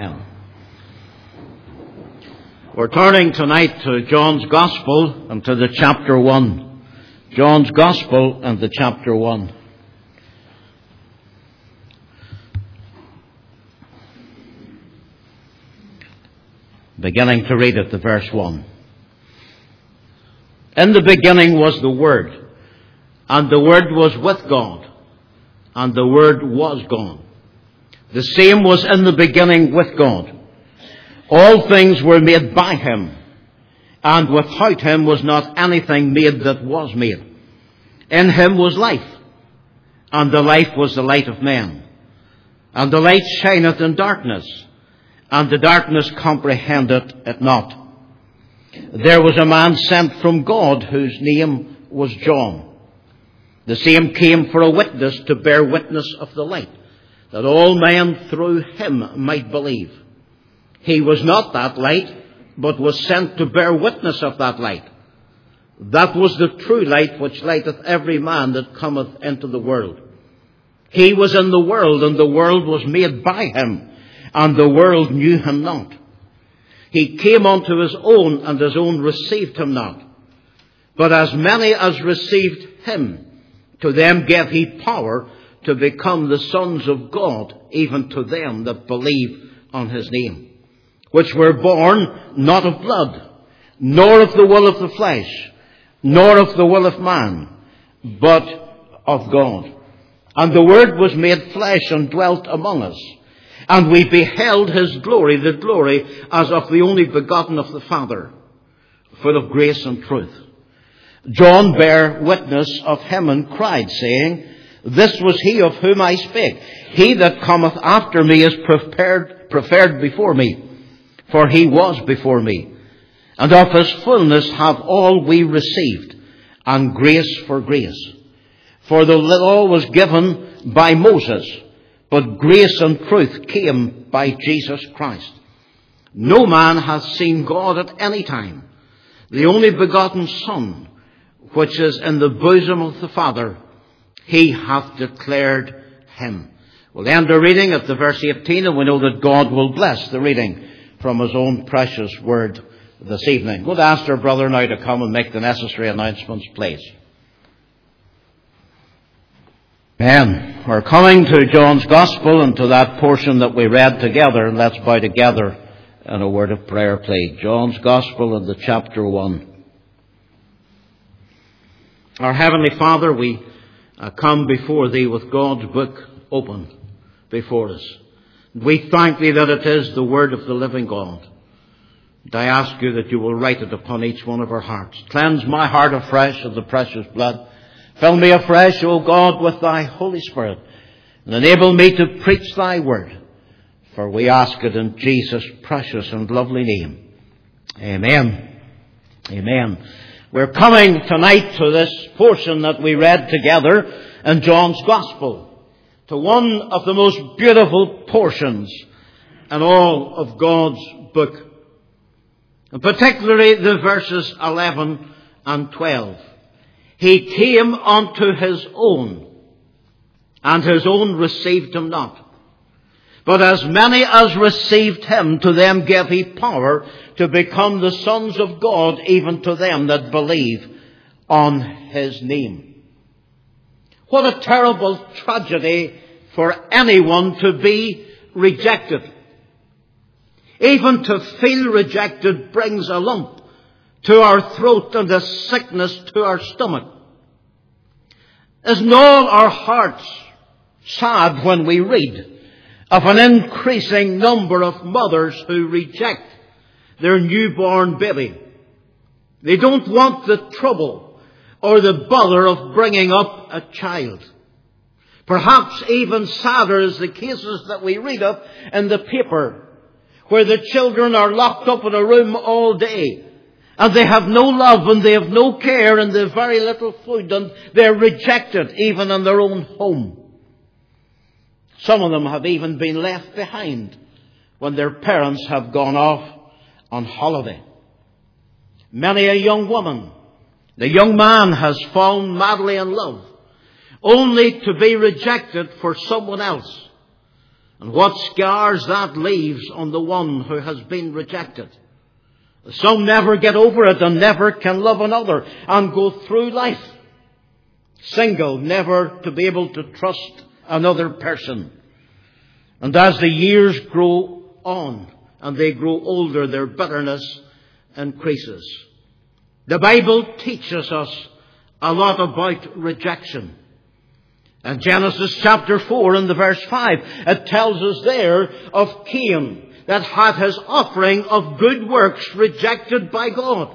We're turning tonight to John's Gospel and to the chapter 1. John's Gospel and the chapter 1. Beginning to read at the verse 1. In the beginning was the Word, and the Word was with God, and the Word was God. The same was in the beginning with God. All things were made by him, and without him was not anything made that was made. In him was life, and the life was the light of men. And the light shineth in darkness, and the darkness comprehended it not. There was a man sent from God, whose name was John. The same came for a witness, to bear witness of the light, that all men through him might believe. He was not that light, but was sent to bear witness of that light. That was the true light, which lighteth every man that cometh into the world. He was in the world, and the world was made by him, and the world knew him not. He came unto his own, and his own received him not. But as many as received him, to them gave he power to become the sons of God, even to them that believe on his name, which were born not of blood, nor of the will of the flesh, nor of the will of man, but of God. And the Word was made flesh and dwelt among us. And we beheld his glory, the glory as of the only begotten of the Father, full of grace and truth. John bare witness of him and cried, saying, This was he of whom I spake. He that cometh after me is preferred before me, for he was before me. And of his fullness have all we received, and grace for grace. For the law was given by Moses, but grace and truth came by Jesus Christ. No man hath seen God at any time. The only begotten Son, which is in the bosom of the Father, he hath declared him. We'll end the reading at the verse 18, and we know that God will bless the reading from his own precious word this evening. We'll ask our brother now to come and make the necessary announcements, please. Amen. We're coming to John's Gospel and to that portion that we read together, and let's bow together in a word of prayer, please. John's Gospel and the chapter 1. Our Heavenly Father, we come before Thee with God's book open before us. We thank Thee that it is the Word of the living God. And I ask You that You will write it upon each one of our hearts. Cleanse my heart afresh of the precious blood. Fill me afresh, O God, with Thy Holy Spirit, and enable me to preach Thy Word. For we ask it in Jesus' precious and lovely name. Amen. Amen. We're coming tonight to this portion that we read together in John's Gospel, to one of the most beautiful portions in all of God's book, and particularly the verses 11 and 12. He came unto his own, and his own received him not. But as many as received him, to them gave he power to become the sons of God, even to them that believe on his name. What a terrible tragedy for anyone to be rejected. Even to feel rejected brings a lump to our throat and a sickness to our stomach. Isn't all our hearts sad when we read of an increasing number of mothers who reject their newborn baby? They don't want the trouble or the bother of bringing up a child. Perhaps even sadder is the cases that we read of in the paper, where the children are locked up in a room all day, and they have no love and they have no care and they have very little food, and they're rejected even in their own home. Some of them have even been left behind when their parents have gone off on holiday. Many a young woman, the young man has fallen madly in love, only to be rejected for someone else. And what scars that leaves on the one who has been rejected. Some never get over it and never can love another and go through life single, never to be able to trust another person. And as the years grow on and they grow older, their bitterness increases. The Bible teaches us a lot about rejection. In Genesis chapter 4 and the verse 5, it tells us there of Cain that had his offering of good works rejected by God.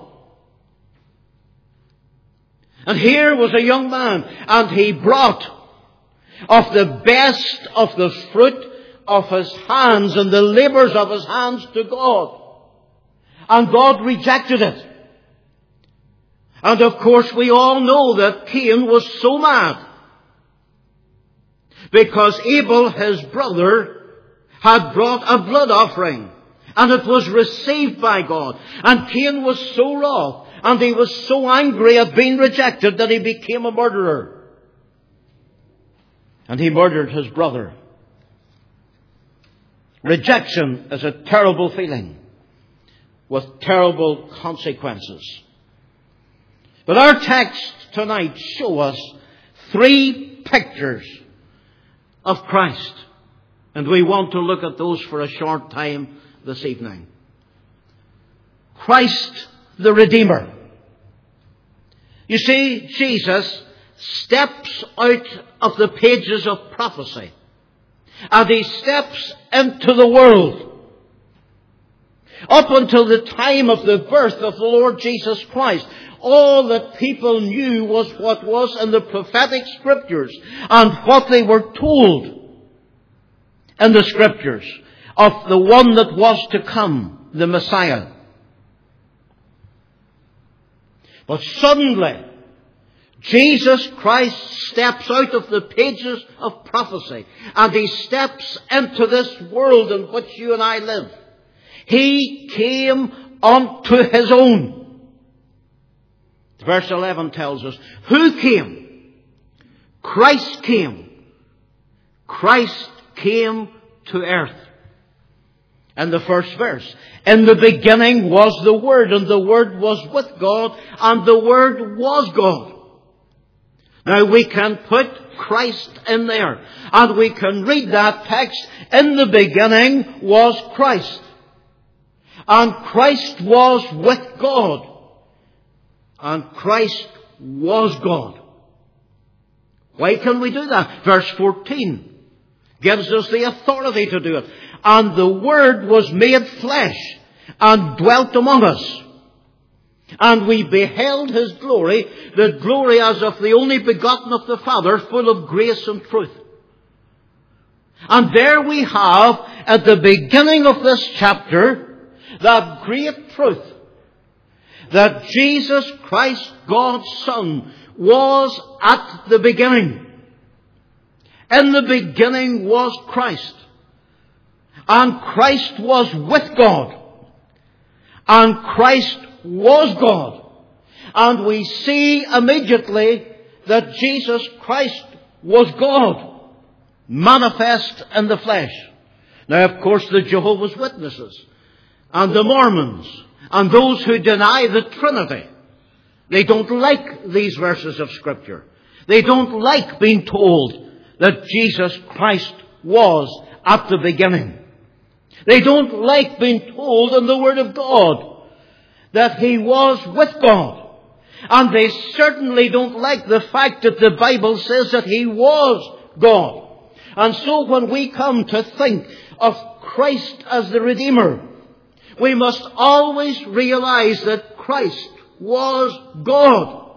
And here was a young man, and he brought of the best of the fruit of his hands and the labors of his hands to God. And God rejected it. And of course we all know that Cain was so mad because Abel, his brother, had brought a blood offering, and it was received by God. And Cain was so wroth, and he was so angry at being rejected, that he became a murderer. And he murdered his brother. Rejection is a terrible feeling with terrible consequences. But our text tonight show us three pictures of Christ. And we want to look at those for a short time this evening. Christ the Redeemer. You see, Jesus steps out of the pages of prophecy, and he steps into the world. Up until the time of the birth of the Lord Jesus Christ, all that people knew was what was in the prophetic scriptures and what they were told in the scriptures of the one that was to come, the Messiah. But suddenly, Jesus Christ steps out of the pages of prophecy, and he steps into this world in which you and I live. He came unto his own. Verse 11 tells us, who came? Christ came. Christ came to earth. And the first verse, in the beginning was the Word, and the Word was with God, and the Word was God. Now we can put Christ in there, and we can read that text, in the beginning was Christ. And Christ was with God. And Christ was God. Why can we do that? Verse 14 gives us the authority to do it. And the Word was made flesh and dwelt among us. And we beheld his glory, the glory as of the only begotten of the Father, full of grace and truth. And there we have, at the beginning of this chapter, that great truth that Jesus Christ, God's Son, was at the beginning. In the beginning was Christ. And Christ was with God. And Christ was God. And we see immediately that Jesus Christ was God, manifest in the flesh. Now, of course, the Jehovah's Witnesses and the Mormons and those who deny the Trinity, they don't like these verses of Scripture. They don't like being told that Jesus Christ was at the beginning. They don't like being told in the Word of God that he was with God. And they certainly don't like the fact that the Bible says that he was God. And so when we come to think of Christ as the Redeemer, we must always realize that Christ was God.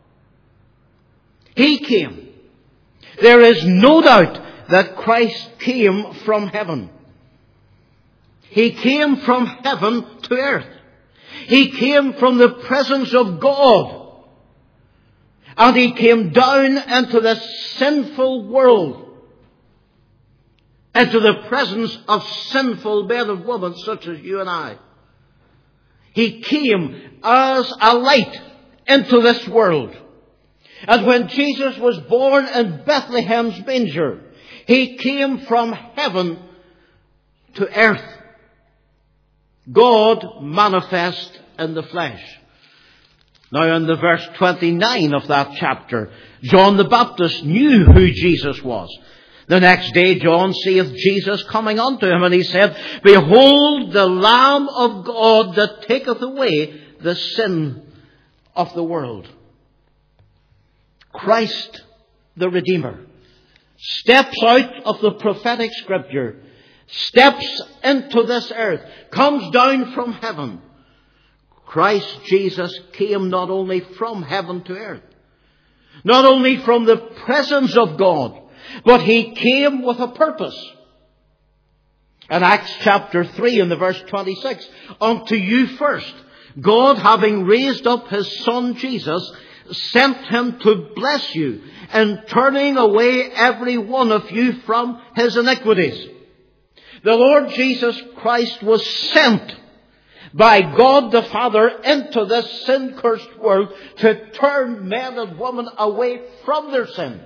He came. There is no doubt that Christ came from heaven. He came from heaven to earth. He came from the presence of God. And he came down into this sinful world, into the presence of sinful men and women such as you and I. He came as a light into this world. And when Jesus was born in Bethlehem's manger, he came from heaven to earth. God manifest in the flesh. Now in the verse 29 of that chapter, John the Baptist knew who Jesus was. The next day John seeth Jesus coming unto him, and he said, Behold the Lamb of God that taketh away the sin of the world. Christ the Redeemer steps out of the prophetic scripture, steps into this earth, comes down from heaven. Christ Jesus came not only from heaven to earth, not only from the presence of God, but he came with a purpose. In Acts chapter 3 in the verse 26, unto you first, God having raised up his Son Jesus, sent him to bless you in turning away every one of you from his iniquities. The Lord Jesus Christ was sent by God the Father into this sin-cursed world to turn men and women away from their sin.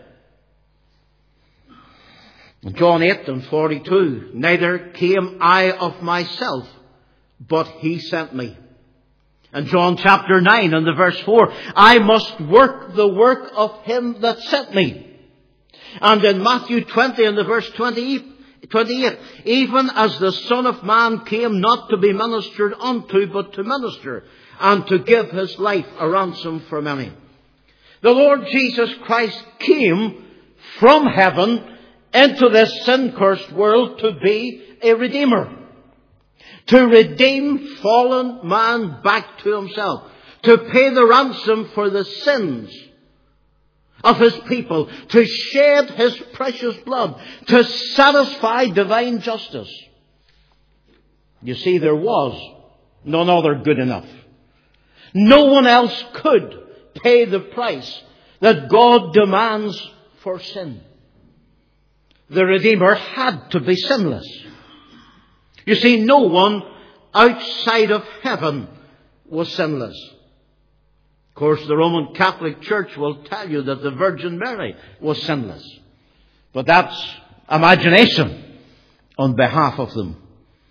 John 8:42, neither came I of myself, but he sent me. And John chapter 9 and the verse 4, I must work the work of him that sent me. And in Matthew 20 and the verse 28, even as the Son of Man came not to be ministered unto, but to minister, and to give his life a ransom for many. The Lord Jesus Christ came from heaven into this sin-cursed world to be a Redeemer. To redeem fallen man back to himself. To pay the ransom for the sins of his people. To shed his precious blood. To satisfy divine justice. You see, there was none other good enough. No one else could pay the price that God demands for sin. The Redeemer had to be sinless. You see, no one outside of heaven was sinless. Of course, the Roman Catholic Church will tell you that the Virgin Mary was sinless. But that's imagination on behalf of them.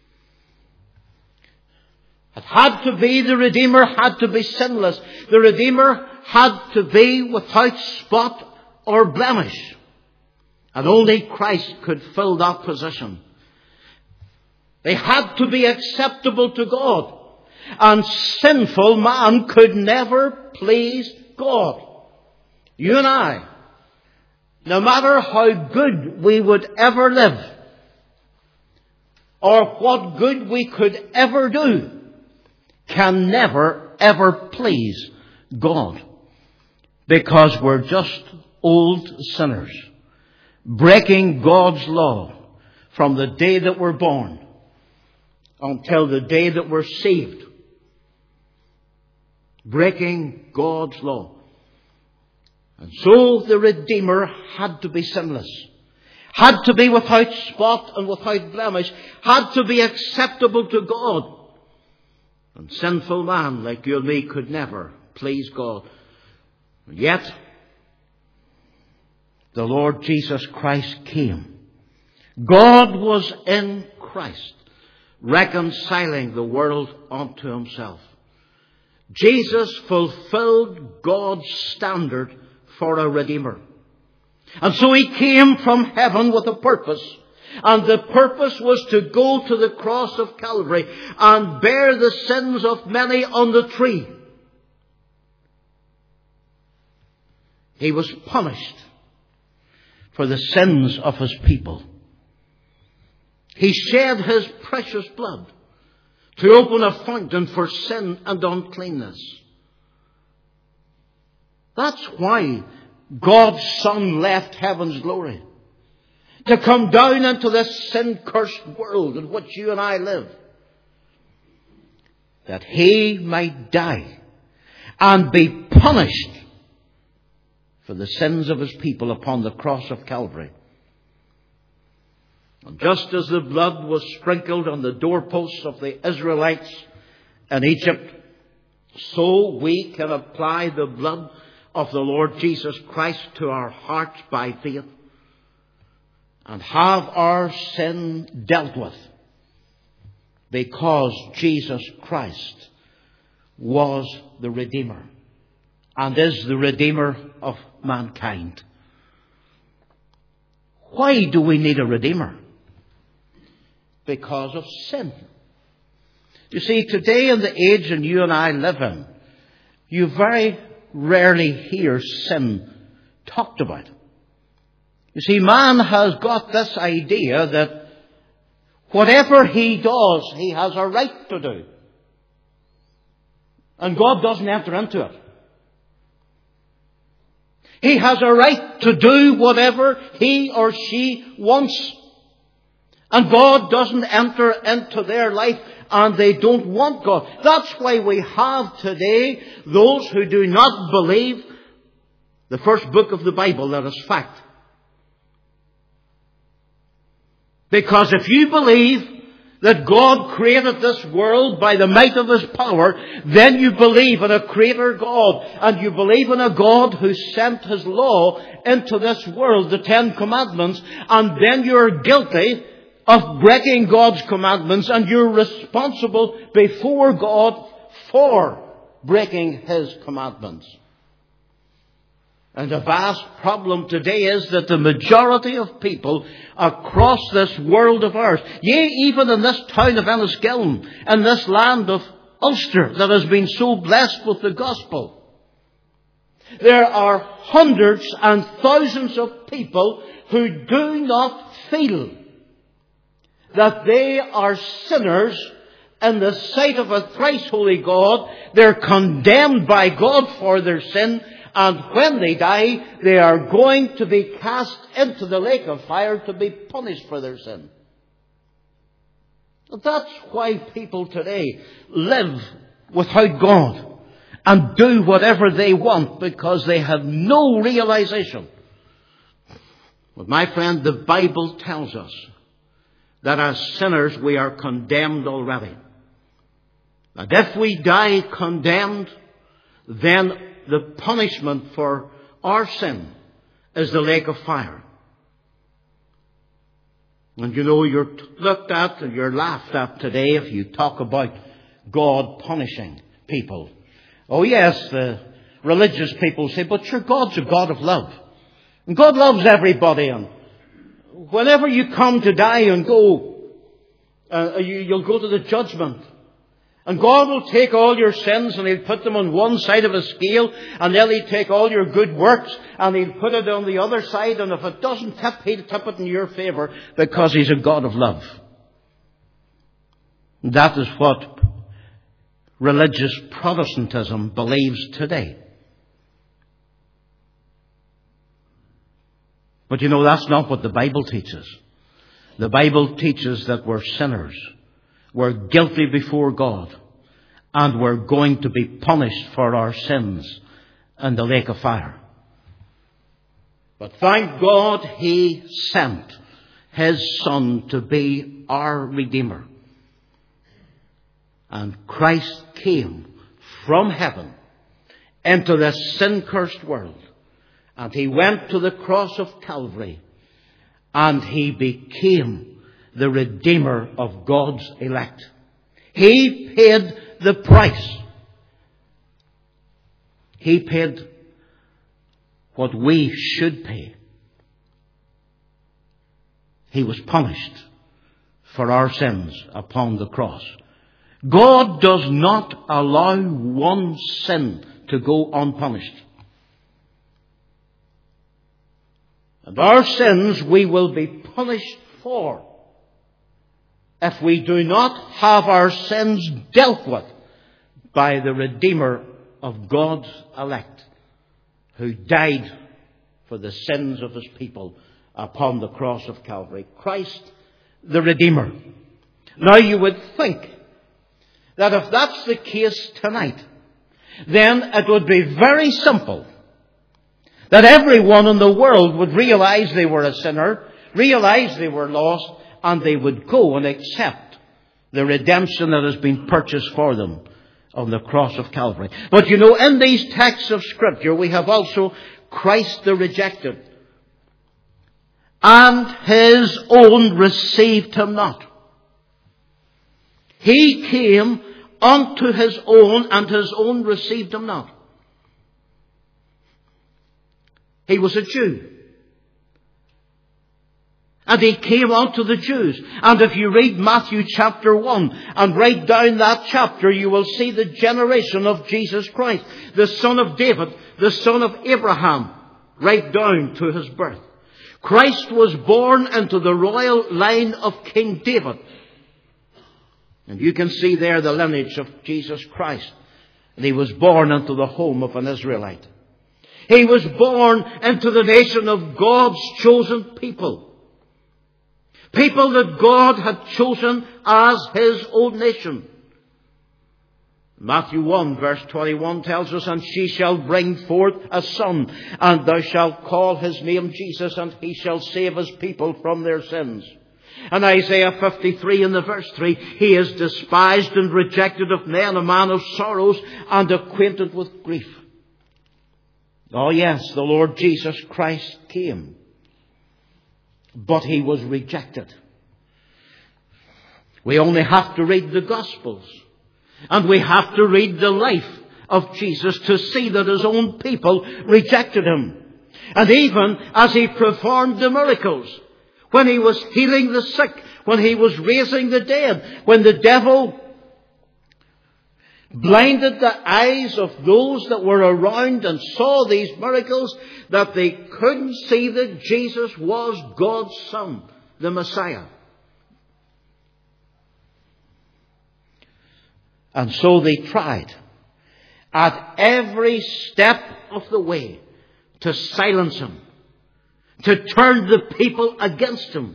It had to be, the Redeemer had to be sinless. The Redeemer had to be without spot or blemish. And only Christ could fill that position. They had to be acceptable to God. And sinful man could never please God. You and I, no matter how good we would ever live, or what good we could ever do, can never, ever please God. Because we're just old sinners, breaking God's law from the day that we're born until the day that we're saved. Breaking God's law. And so the Redeemer had to be sinless. Had to be without spot and without blemish. Had to be acceptable to God. And sinful man like you and me could never please God. And yet, the Lord Jesus Christ came. God was in Christ, reconciling the world unto himself. Jesus fulfilled God's standard for a Redeemer. And so he came from heaven with a purpose. And the purpose was to go to the cross of Calvary and bear the sins of many on the tree. He was punished for the sins of his people. He shed his precious blood to open a fountain for sin and uncleanness. That's why God's Son left heaven's glory, to come down into this sin-cursed world in which you and I live, that he might die and be punished for the sins of his people upon the cross of Calvary. And just as the blood was sprinkled on the doorposts of the Israelites in Egypt, so we can apply the blood of the Lord Jesus Christ to our hearts by faith and have our sin dealt with Because Jesus Christ was the Redeemer and is the Redeemer of mankind. Why do we need a Redeemer? Because of sin. You see, today in the age that you and I live in, you very rarely hear sin talked about. You see, man has got this idea that whatever he does, he has a right to do. And God doesn't enter into it. He has a right to do whatever he or she wants. And God doesn't enter into their life, and they don't want God. That's why we have today those who do not believe the first book of the Bible, that is fact. Because if you believe that God created this world by the might of His power, then you believe in a Creator God, and you believe in a God who sent His law into this world, the Ten Commandments, and then you're guilty of breaking God's commandments, and you're responsible before God for breaking His commandments. And the vast problem today is that the majority of people across this world of ours, yea, even in this town of Enniskillen, in this land of Ulster that has been so blessed with the gospel, there are hundreds and thousands of people who do not feel that they are sinners in the sight of a thrice holy God. They're condemned by God for their sin, and when they die, they are going to be cast into the lake of fire to be punished for their sin. That's why people today live without God and do whatever they want, because they have no realization. But my friend, the Bible tells us that as sinners we are condemned already. And if we die condemned, then the punishment for our sin is the lake of fire. And you know, you're looked at and you're laughed at today if you talk about God punishing people. Oh yes, the religious people say, but sure, God's a God of love. And God loves everybody, and whenever you come to die and go, you'll go to the judgment. And God will take all your sins and He'll put them on one side of a scale, and then He'll take all your good works and He'll put it on the other side, and if it doesn't tip, He'll tip it in your favour, because He's a God of love. And that is what religious Protestantism believes today. But you know, that's not what the Bible teaches. The Bible teaches that we're sinners. We're guilty before God. And we're going to be punished for our sins in the lake of fire. But thank God He sent His Son to be our Redeemer. And Christ came from heaven into this sin-cursed world. And He went to the cross of Calvary, and He became the Redeemer of God's elect. He paid the price. He paid what we should pay. He was punished for our sins upon the cross. God does not allow one sin to go unpunished. And our sins we will be punished for if we do not have our sins dealt with by the Redeemer of God's elect, who died for the sins of His people upon the cross of Calvary. Christ the Redeemer. Now you would think that if that's the case tonight, then it would be very simple that everyone in the world would realize they were a sinner, realize they were lost, and they would go and accept the redemption that has been purchased for them on the cross of Calvary. But you know, in these texts of Scripture, we have also Christ the rejected. And His own received Him not. He came unto his own, and his own received him not. He was a Jew. And he came unto the Jews. And if you read Matthew chapter 1 and write down that chapter, you will see the generation of Jesus Christ, the son of David, the son of Abraham, right down to his birth. Christ was born into the royal line of King David. And you can see there the lineage of Jesus Christ. And he was born into the home of an Israelite. He was born into the nation of God's chosen people. People that God had chosen as his own nation. Matthew 1 verse 21 tells us, and she shall bring forth a son, and thou shalt call his name Jesus, and he shall save his people from their sins. And Isaiah 53 in the verse 3, he is despised and rejected of men, a man of sorrows and acquainted with grief. Oh yes, the Lord Jesus Christ came. But he was rejected. We only have to read the Gospels. And we have to read the life of Jesus to see that his own people rejected him. And even as he performed the miracles, when he was healing the sick, when he was raising the dead, when the devil blinded the eyes of those that were around and saw these miracles, that they couldn't see that Jesus was God's Son, the Messiah. And so they tried at every step of the way to silence him, to turn the people against him.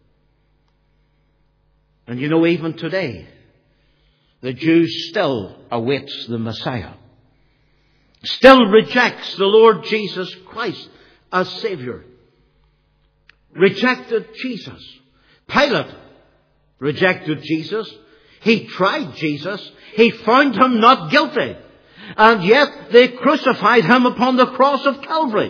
And you know, even today, the Jew still awaits the Messiah, still rejects the Lord Jesus Christ as Savior. Rejected Jesus. Pilate rejected Jesus. He tried Jesus. He found him not guilty. And yet they crucified him upon the cross of Calvary.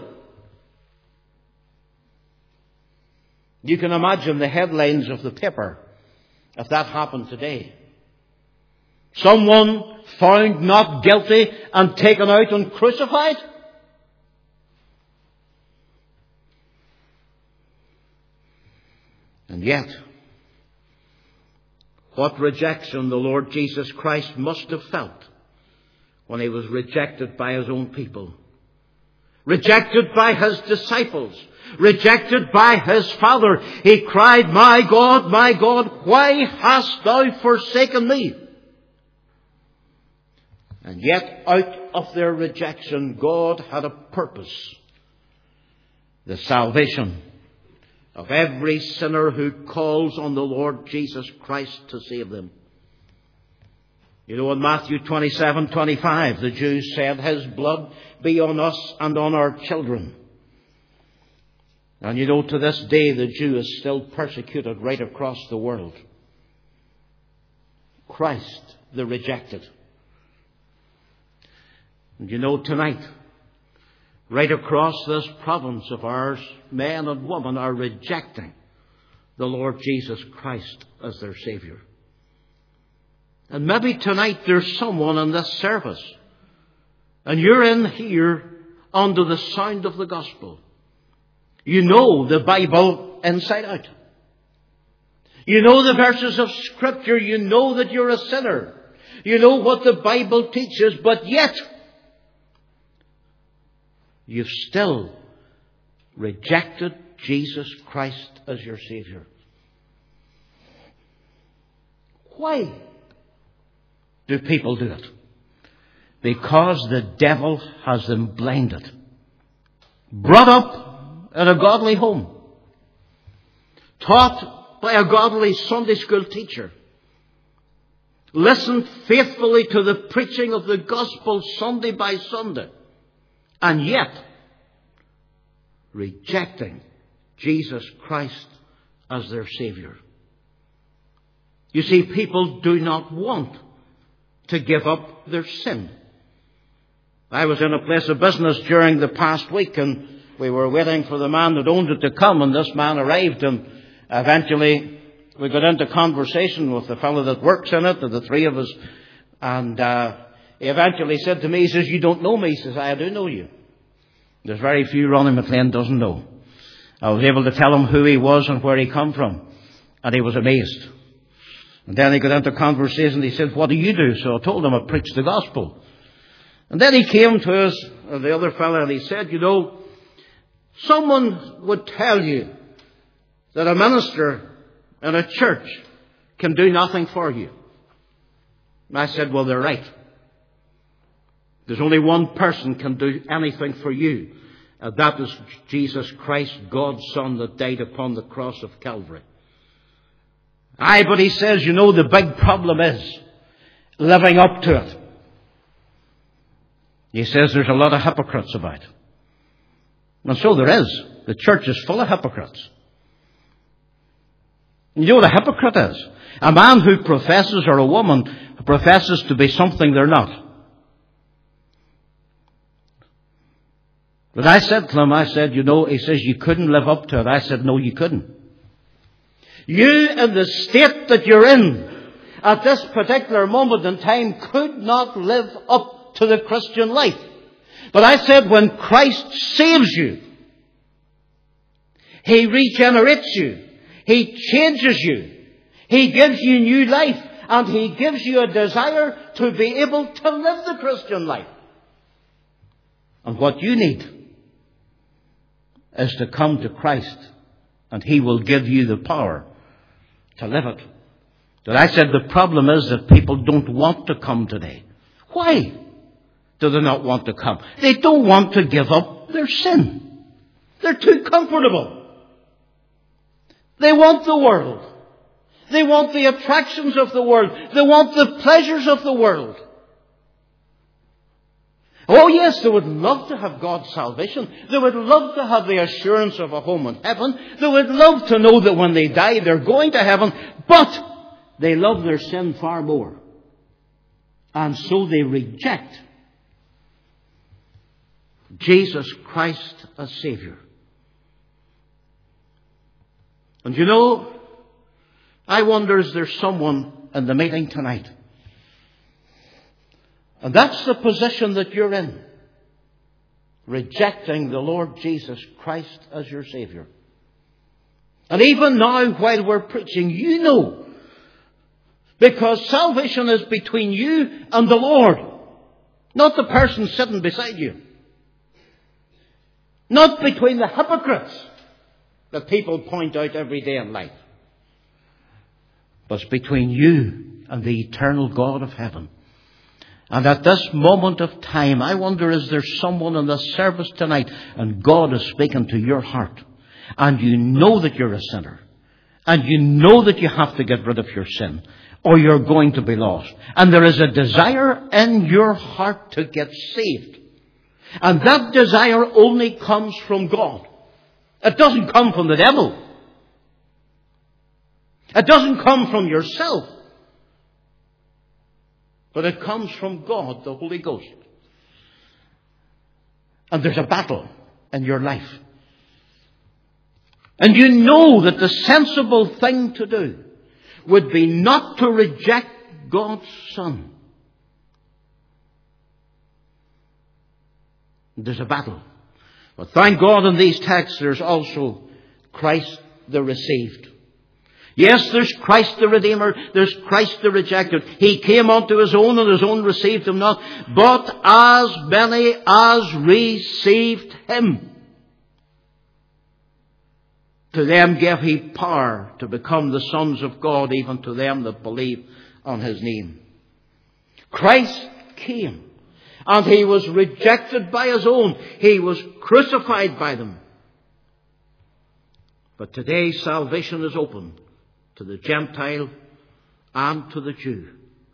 You can imagine the headlines of the paper if that happened today. Someone found not guilty and taken out and crucified? And yet, what rejection the Lord Jesus Christ must have felt when he was rejected by his own people. Rejected by his disciples. Rejected by his Father. He cried, my God, why hast thou forsaken me? And yet, out of their rejection, God had a purpose. The salvation of every sinner who calls on the Lord Jesus Christ to save them. You know, in Matthew 27:25, the Jews said, his blood be on us and on our children. And you know, to this day, the Jew is still persecuted right across the world. Christ, the rejected. And you know, tonight, right across this province of ours, men and women are rejecting the Lord Jesus Christ as their Savior. And maybe tonight there's someone in this service, and you're in here under the sound of the gospel. You know the Bible inside out. You know the verses of Scripture. You know that you're a sinner. You know what the Bible teaches, but yet you've still rejected Jesus Christ as your Savior. Why do people do it? Because the devil has them blinded. Brought up in a godly home. Taught by a godly Sunday school teacher. Listened faithfully to the preaching of the gospel Sunday by Sunday. And yet, rejecting Jesus Christ as their Savior. You see, people do not want to give up their sin. I was in a place of business during the past week, and we were waiting for the man that owned it to come, and this man arrived, and eventually we got into conversation with the fellow that works in it, the three of us, and he eventually said to me, he says, "You don't know me." He says, "I do know you." There's very few Ronnie McLean doesn't know. I was able to tell him who he was and where he come from, and he was amazed. And then he got into conversation. He said, "What do you do?" So I told him I preached the gospel. And then he came to us, the other fellow, and he said, "You know, someone would tell you that a minister in a church can do nothing for you." And I said, "Well, they're right. There's only one person can do anything for you, and that is Jesus Christ, God's Son, that died upon the cross of Calvary." Aye, but he says, you know, the big problem is living up to it. He says there's a lot of hypocrites about. And so there is. The church is full of hypocrites. You know what a hypocrite is? A man who professes, or a woman who professes to be something they're not. But I said to him, I said, you know, he says, you couldn't live up to it. I said, no, you couldn't. You, in the state that you're in at this particular moment in time, could not live up to the Christian life. But I said, when Christ saves you, He regenerates you, He changes you, He gives you new life, and He gives you a desire to be able to live the Christian life. And what you need is to come to Christ, and He will give you the power to live it. But I said the problem is that people don't want to come today. Why do they not want to come? They don't want to give up their sin. They're too comfortable. They want the world. They want the attractions of the world. They want the pleasures of the world. Oh yes, they would love to have God's salvation. They would love to have the assurance of a home in heaven. They would love to know that when they die they're going to heaven. But they love their sin far more. And so they reject Jesus Christ as Savior. And you know, I wonder, is there someone in the meeting tonight? And that's the position that you're in. Rejecting the Lord Jesus Christ as your Savior. And even now, while we're preaching, you know, because salvation is between you and the Lord, not the person sitting beside you. Not between the hypocrites that people point out every day in life. But it's between you and the eternal God of heaven. And at this moment of time, I wonder, is there someone in this service tonight and God is speaking to your heart, and you know that you're a sinner, and you know that you have to get rid of your sin, or you're going to be lost, and there is a desire in your heart to get saved, and that desire only comes from God. It doesn't come from the devil. It doesn't come from yourself. But it comes from God, the Holy Ghost. And there's a battle in your life. And you know that the sensible thing to do would be not to reject God's Son. There's a battle. But thank God in these texts there's also Christ the received. Yes, there's Christ the Redeemer, there's Christ the rejected. He came unto His own, and His own received Him not. But as many as received Him, to them gave He power to become the sons of God, even to them that believe on His name. Christ came, and He was rejected by His own. He was crucified by them. But today salvation is open to the Gentile and to the Jew.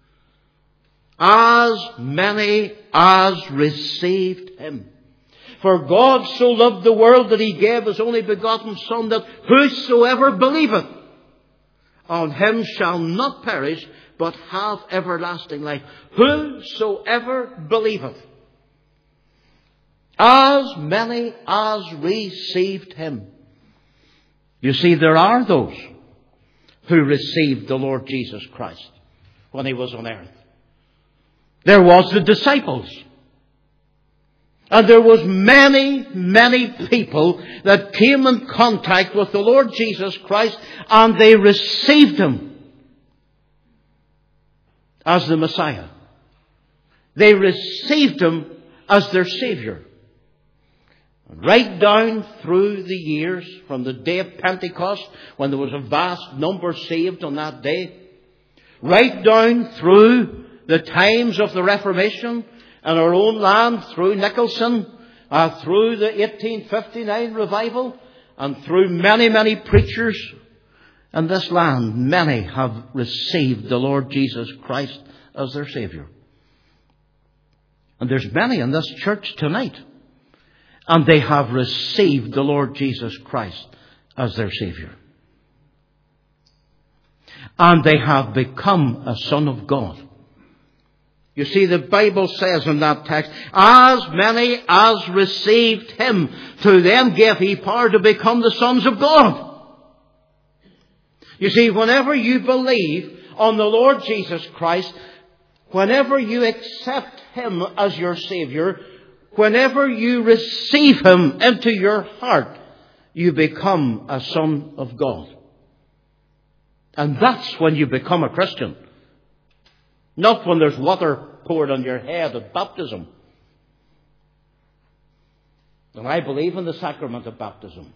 As many as received Him. For God so loved the world that He gave His only begotten Son, that whosoever believeth on Him shall not perish, but have everlasting life. Whosoever believeth. As many as received Him. You see, there are those who received the Lord Jesus Christ when he was on earth. There was the disciples. And there was many, many people that came in contact with the Lord Jesus Christ, and they received him as the Messiah. They received him as their Savior. Right down through the years, from the day of Pentecost, when there was a vast number saved on that day, right down through the times of the Reformation in our own land, through Nicholson, through the 1859 revival, and through many, many preachers in this land, many have received the Lord Jesus Christ as their Savior. And there's many in this church tonight, and they have received the Lord Jesus Christ as their Savior. And they have become a son of God. You see, the Bible says in that text, as many as received him, to them gave he power to become the sons of God. You see, whenever you believe on the Lord Jesus Christ, whenever you accept him as your Savior, whenever you receive him into your heart, you become a son of God. And that's when you become a Christian. Not when there's water poured on your head at baptism. And I believe in the sacrament of baptism.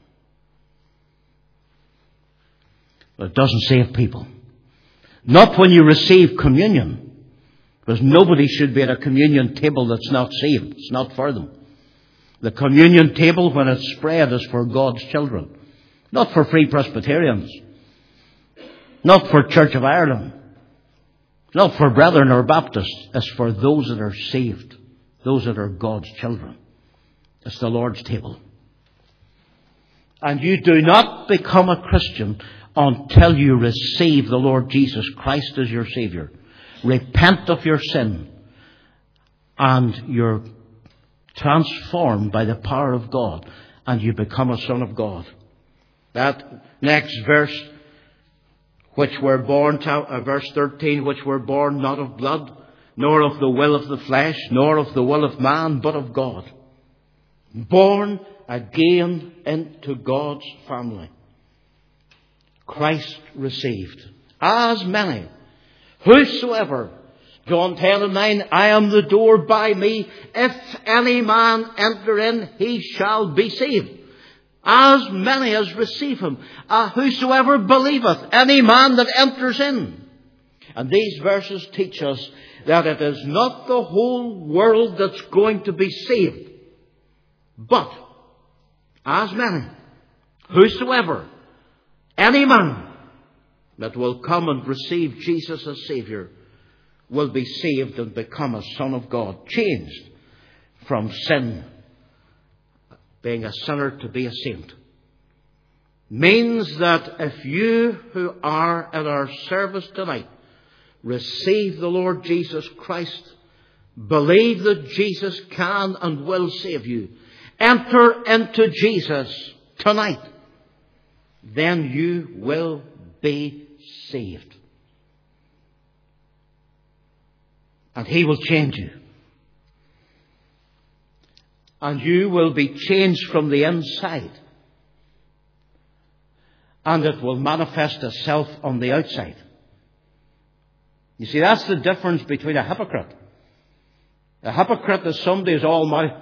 But it doesn't save people. Not when you receive communion. Because nobody should be at a communion table that's not saved. It's not for them. The communion table, when it's spread, is for God's children. Not for Free Presbyterians. Not for Church of Ireland. Not for Brethren or Baptists. It's for those that are saved. Those that are God's children. It's the Lord's table. And you do not become a Christian until you receive the Lord Jesus Christ as your Savior. Repent of your sin, and you're transformed by the power of God, and you become a son of God. That next verse, which were born, verse 13, which were born not of blood, nor of the will of the flesh, nor of the will of man, but of God. Born again into God's family. Christ received. As many. Whosoever, John 10:9, I am the door, by me, if any man enter in, he shall be saved. As many as receive him, whosoever believeth, any man that enters in. And these verses teach us that it is not the whole world that's going to be saved, but as many, whosoever, any man that will come and receive Jesus as Savior will be saved and become a son of God, changed from sin, being a sinner, to be a saint. Means that if you who are in our service tonight receive the Lord Jesus Christ, believe that Jesus can and will save you, enter into Jesus tonight, then you will be saved. And he will change you. And you will be changed from the inside. And it will manifest itself on the outside. You see, that's the difference between a hypocrite. A hypocrite is somebody who's all mouth.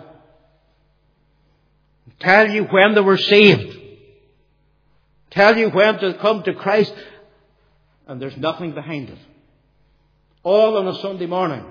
Tell you when they were saved. Tell you when to come to Christ. And there's nothing behind it. All on a Sunday morning.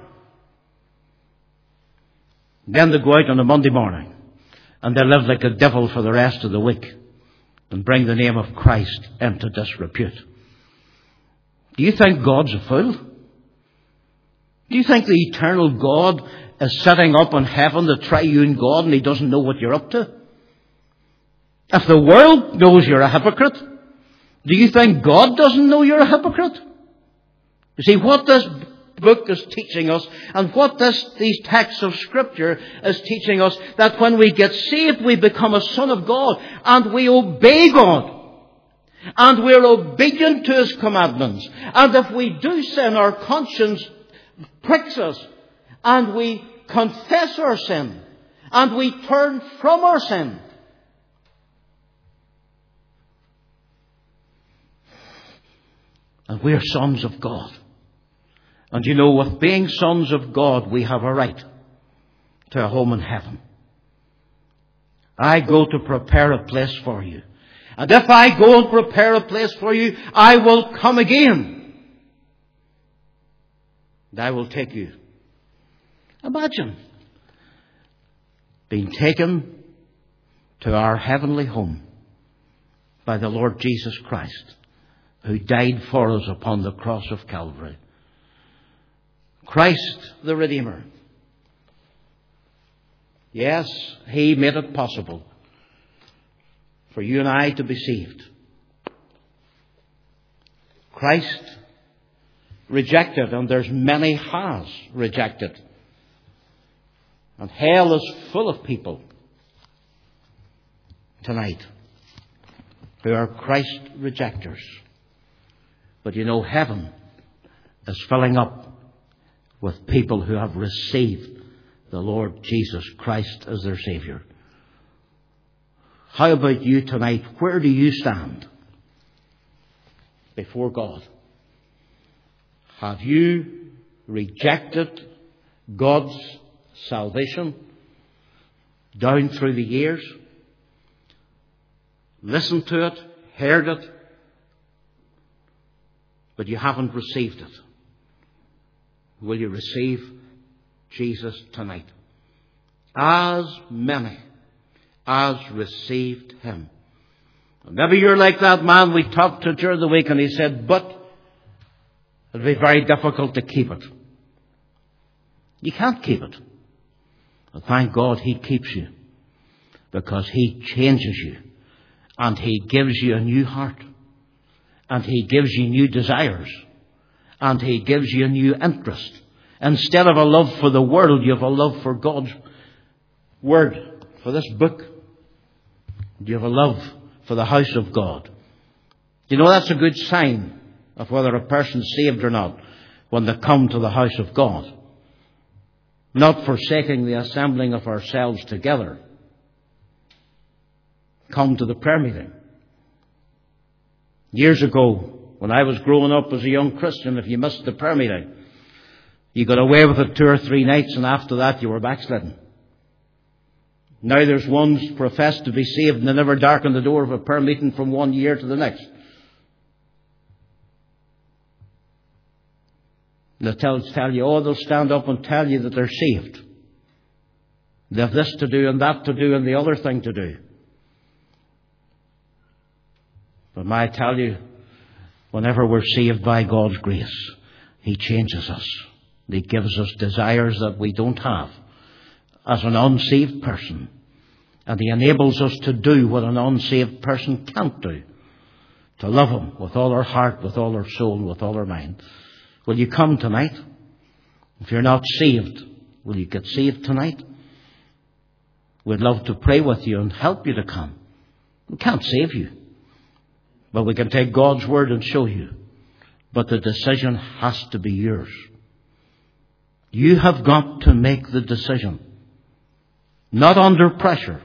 Then they go out on a Monday morning. And they live like a devil for the rest of the week. And bring the name of Christ into disrepute. Do you think God's a fool? Do you think the eternal God is sitting up in heaven, the triune God, and he doesn't know what you're up to? If the world knows you're a hypocrite, do you think God doesn't know you're a hypocrite? You see, what this book is teaching us, and what these texts of Scripture is teaching us, that when we get saved, we become a son of God, and we obey God. and we're obedient to His commandments, and if we do sin, our conscience pricks us, and we confess our sin, and we turn from our sin, and we are sons of God. And you know, with being sons of God, we have a right to a home in heaven. I go to prepare a place for you. And if I go and prepare a place for you, I will come again. And I will take you. Imagine being taken to our heavenly home by the Lord Jesus Christ, who died for us upon the cross of Calvary. Christ the Redeemer. Yes, He made it possible for you and I to be saved. Christ rejected, and there's many has rejected. And hell is full of people tonight who are Christ rejectors. But you know, heaven is filling up with people who have received the Lord Jesus Christ as their Savior. How about you tonight? Where do you stand before God? Have you rejected God's salvation down through the years? Listened to it, heard it, but you haven't received it. Will you receive Jesus tonight? As many as received Him. And maybe you're like that man we talked to during the week, and he said, but it'll be very difficult to keep it. You can't keep it. But thank God He keeps you, because He changes you, and He gives you a new heart, and He gives you new desires, and He gives you a new interest. Instead of a love for the world, you have a love for God's Word, for this book. You have a love for the house of God. You know, that's a good sign of whether a person's saved or not, when they come to the house of God. Not forsaking the assembling of ourselves together. Come to the prayer meeting. Years ago, when I was growing up as a young Christian, if you missed the prayer meeting, you got away with it 2 or 3 nights, and after that you were backslidden. Now there's ones professed to be saved, and they never darken the door of a prayer meeting from one year to the next. They'll tell you, they'll stand up and tell you that they're saved. They have this to do and that to do and the other thing to do. But may I tell you, whenever we're saved by God's grace, He changes us. He gives us desires that we don't have as an unsaved person. And He enables us to do what an unsaved person can't do. To love Him with all our heart, with all our soul, with all our mind. Will you come tonight? If you're not saved, will you get saved tonight? We'd love to pray with you and help you to come. We can't save you, but we can take God's Word and show you. But the decision has to be yours. You have got to make the decision. Not under pressure,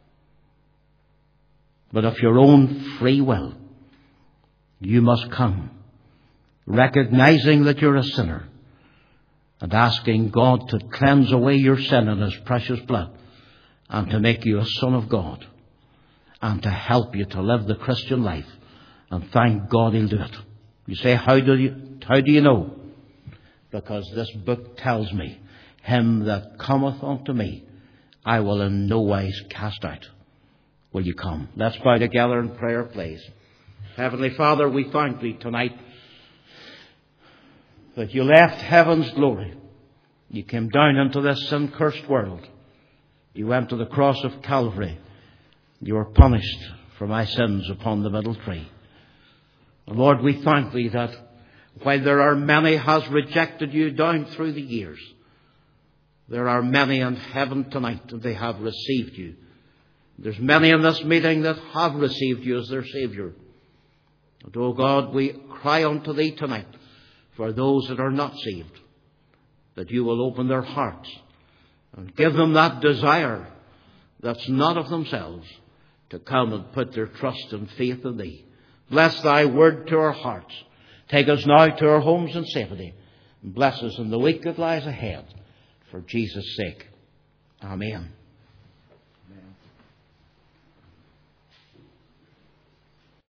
but of your own free will. You must come, recognizing that you're a sinner, and asking God to cleanse away your sin in His precious blood, and to make you a son of God, and to help you to live the Christian life. And thank God He'll do it. You say, how do you know? Because this book tells me, him that cometh unto me, I will in no wise cast out. Will you come? Let's bow together in prayer, please. Heavenly Father, we thank Thee tonight that You left heaven's glory. You came down into this sin-cursed world. You went to the cross of Calvary. You were punished for my sins upon the middle tree. Lord, we thank Thee that while there are many has rejected You down through the years, there are many in heaven tonight that they have received You. There's many in this meeting that have received You as their Saviour. And, O God, we cry unto Thee tonight for those that are not saved, that You will open their hearts and give them that desire that's not of themselves to come and put their trust and faith in Thee. Bless Thy word to our hearts. Take us now to our homes in safety, and bless us in the week that lies ahead. For Jesus' sake. Amen.